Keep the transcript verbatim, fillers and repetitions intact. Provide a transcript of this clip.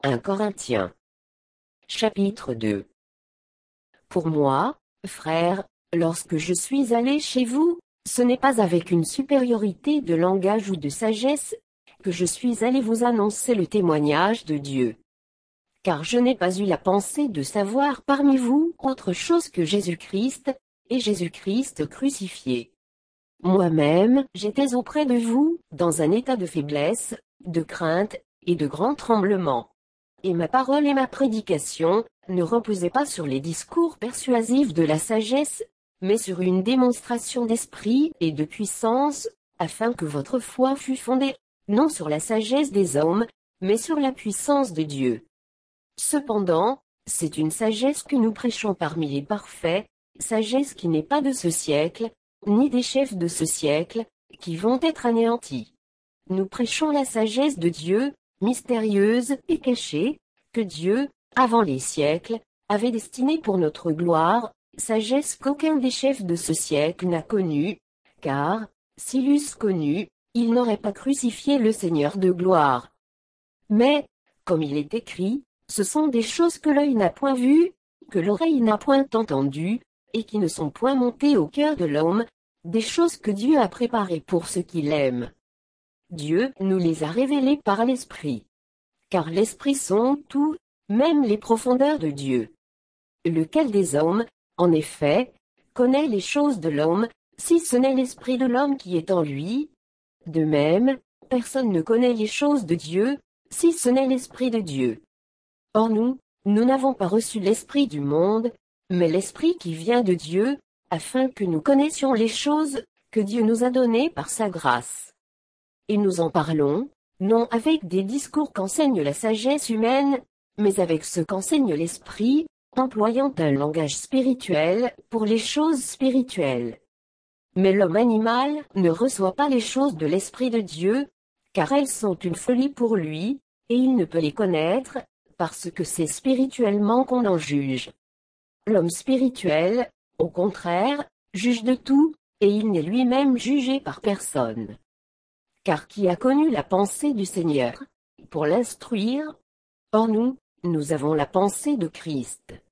un Corinthiens. Chapitre deux. Pour moi, frères, lorsque je suis allé chez vous, ce n'est pas avec une supériorité de langage ou de sagesse, que je suis allé vous annoncer le témoignage de Dieu. Car je n'ai pas eu la pensée de savoir parmi vous autre chose que Jésus-Christ, et Jésus-Christ crucifié. Moi-même, j'étais auprès de vous, dans un état de faiblesse, de crainte, et de grand tremblement. Et ma parole et ma prédication, ne reposaient pas sur les discours persuasifs de la sagesse, mais sur une démonstration d'esprit et de puissance, afin que votre foi fût fondée, non sur la sagesse des hommes, mais sur la puissance de Dieu. Cependant, c'est une sagesse que nous prêchons parmi les parfaits, sagesse qui n'est pas de ce siècle, ni des chefs de ce siècle, qui vont être anéantis. Nous prêchons la sagesse de Dieu, mystérieuse et cachée, que Dieu, avant les siècles, avait destinée pour notre gloire, sagesse qu'aucun des chefs de ce siècle n'a connue, car, s'ils eussent connu, ils n'auraient pas crucifié le Seigneur de gloire. Mais, comme il est écrit, ce sont des choses que l'œil n'a point vues, que l'oreille n'a point entendues, et qui ne sont point montées au cœur de l'homme, des choses que Dieu a préparées pour ceux qui l'aiment. Dieu nous les a révélées par l'Esprit. Car l'Esprit sonde tout, même les profondeurs de Dieu. Lequel des hommes, en effet, connaît les choses de l'homme, si ce n'est l'Esprit de l'homme qui est en lui? De même, personne ne connaît les choses de Dieu, si ce n'est l'Esprit de Dieu. Or nous, nous n'avons pas reçu l'Esprit du monde, mais l'Esprit qui vient de Dieu, afin que nous connaissions les choses que Dieu nous a données par sa grâce. Et nous en parlons, non avec des discours qu'enseigne la sagesse humaine, mais avec ce qu'enseigne l'Esprit, employant un langage spirituel pour les choses spirituelles. Mais l'homme animal ne reçoit pas les choses de l'Esprit de Dieu, car elles sont une folie pour lui, et il ne peut les connaître, parce que c'est spirituellement qu'on en juge. L'homme spirituel, au contraire, juge de tout, et il n'est lui-même jugé par personne. Car qui a connu la pensée du Seigneur, pour l'instruire? Or nous, nous avons la pensée de Christ.